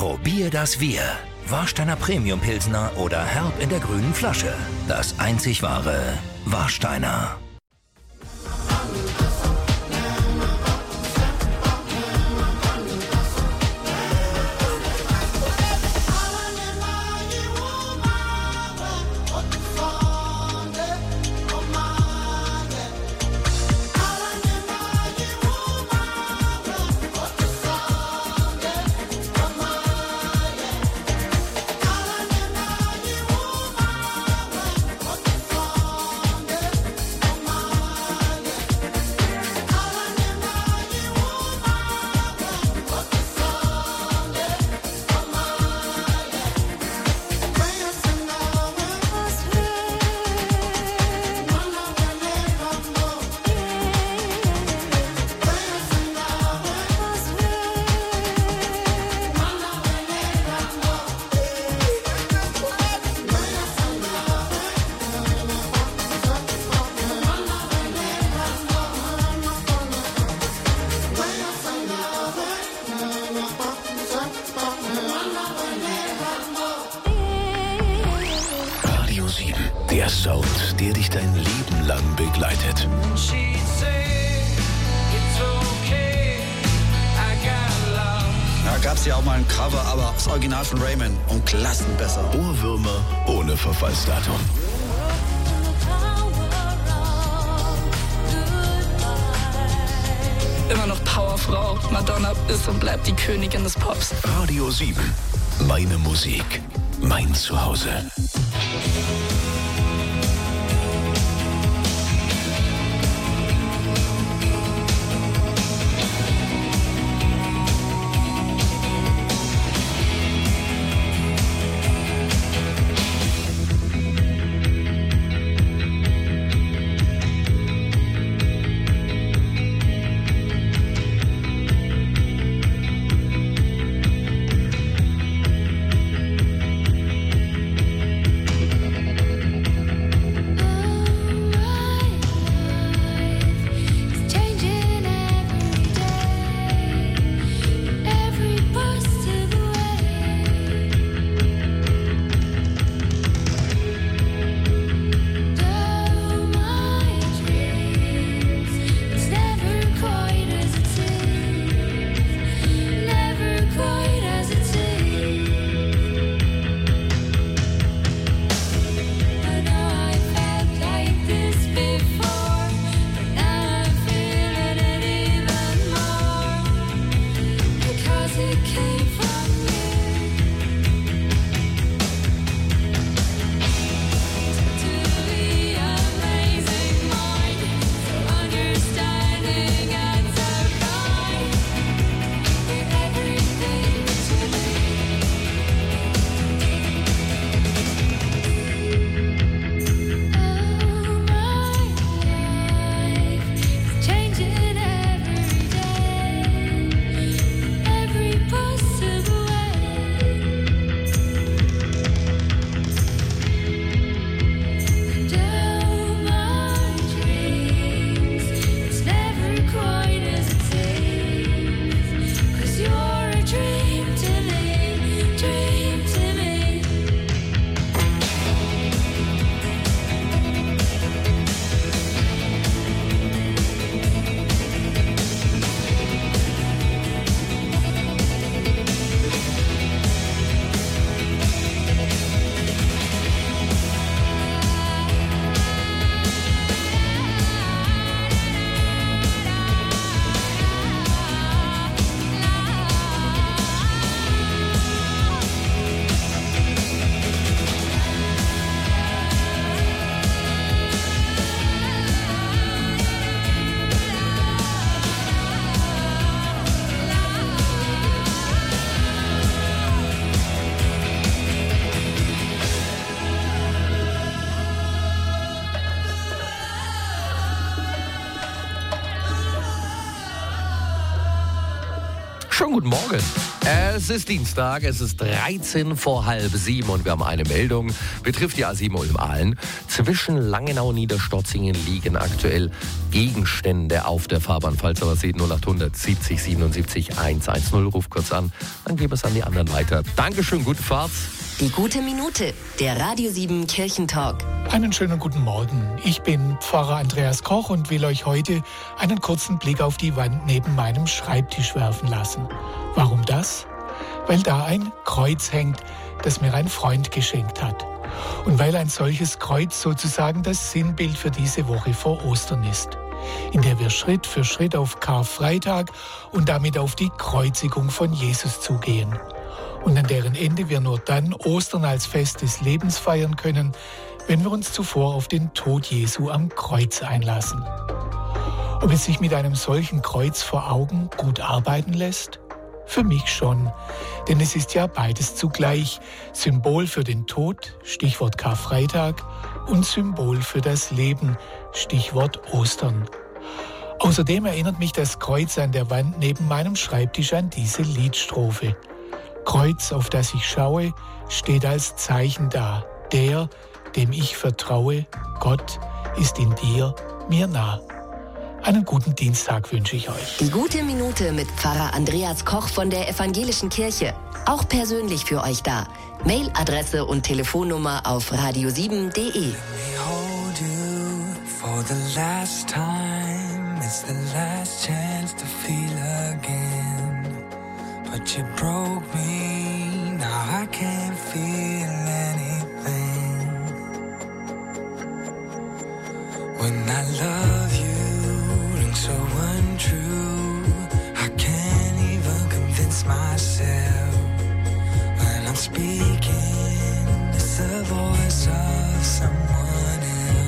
Probier das Wir. Warsteiner Premium Pilsner oder Herb in der grünen Flasche. Das einzig wahre Warsteiner. Der Sound, der dich dein Leben lang begleitet. Da gab es ja auch mal ein Cover, aber das Original von Raymond um Klassen besser. Ohrwürmer ohne Verfallsdatum. Immer noch Powerfrau. Madonna ist und bleibt die Königin des Pops. Radio 7. Meine Musik. Mein Zuhause. guten Morgen. Es ist Dienstag, es ist 13 vor halb 7 und wir haben eine Meldung. Betrifft die A7 Ulm-Aalen. Zwischen Langenau und Niederstotzingen liegen aktuell Gegenstände auf der Fahrbahn. Falls ihr was seht, 0800 70 77 110. Ruft kurz an, dann geben wir es an die anderen weiter. Dankeschön, gute Fahrt. Die gute Minute, der Radio 7 Kirchentalk. Einen schönen guten Morgen. Ich bin Pfarrer Andreas Koch und will euch heute einen kurzen Blick auf die Wand neben meinem Schreibtisch werfen lassen. Warum das? Weil da ein Kreuz hängt, das mir ein Freund geschenkt hat. Und weil ein solches Kreuz sozusagen das Sinnbild für diese Woche vor Ostern ist, in der wir Schritt für Schritt auf Karfreitag und damit auf die Kreuzigung von Jesus zugehen. Und an deren Ende wir nur dann Ostern als Fest des Lebens feiern können, wenn wir uns zuvor auf den Tod Jesu am Kreuz einlassen. Ob es sich mit einem solchen Kreuz vor Augen gut arbeiten lässt? Für mich schon, denn es ist ja beides zugleich Symbol für den Tod, Stichwort Karfreitag, und Symbol für das Leben, Stichwort Ostern. Außerdem erinnert mich das Kreuz an der Wand neben meinem Schreibtisch an diese Liedstrophe. Kreuz, auf das ich schaue, steht als Zeichen da. Der, dem ich vertraue, Gott, ist in dir mir nah. Einen guten Dienstag wünsche ich euch. Die gute Minute mit Pfarrer Andreas Koch von der Evangelischen Kirche. Auch persönlich für euch da. Mailadresse und Telefonnummer auf radio7.de. But you broke me, now I can't feel anything. When I love you, rings so untrue, I can't even convince myself. When I'm speaking, it's the voice of someone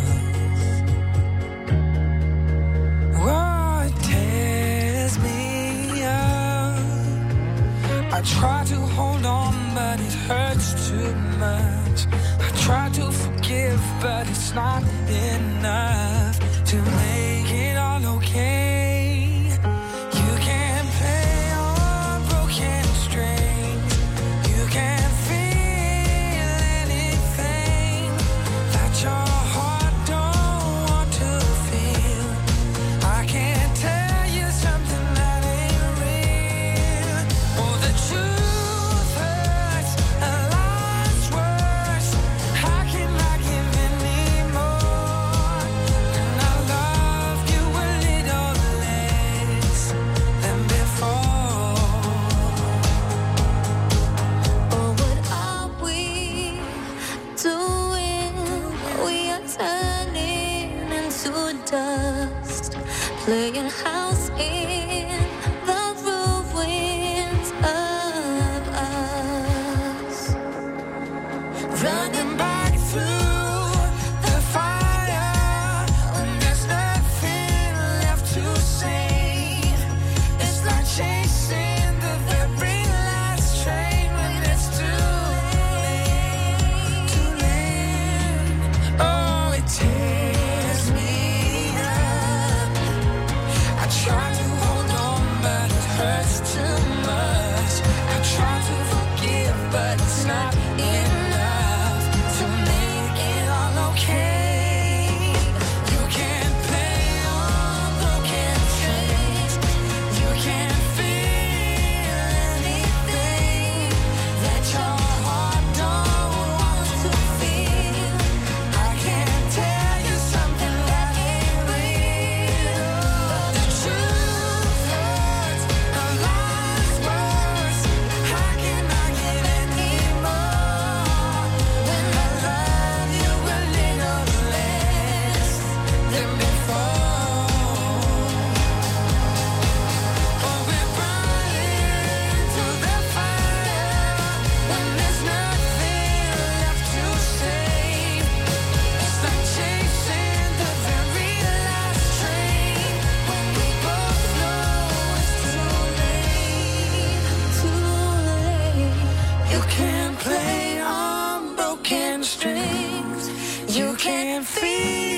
else. Oh, it tears me up. I try to hold on, but it hurts too much. I try to forgive, but it's not enough to make it all okay. You can't play on broken strings. You can't feel anything that your heart don't want to feel. I can't tell you something that ain't real. Oh, the truth hurts, and life's worse. How can I give anymore? And I love you a little less than before. Oh, what are we doing? We are turning into dust, playing house in the ruins of us. Running back through the fire when there's nothing left to say. It's like chasing the very last train when it's too late. Oh, it tears me up. I try to hold on, but it hurts too much. I try to forgive, but it's not enough to make it all okay. You can't play on broken strings. You can't feel anything that your heart don't want to feel. I can't tell you something that ain't real. The truth hurts, and life's worse. How can I give anymore when I love you a little less than before? Oh, we're running through the fire when there's nothing left to say. It's like chasing the very last train when we both know it's too late. You can't play on broken strings. You can't feel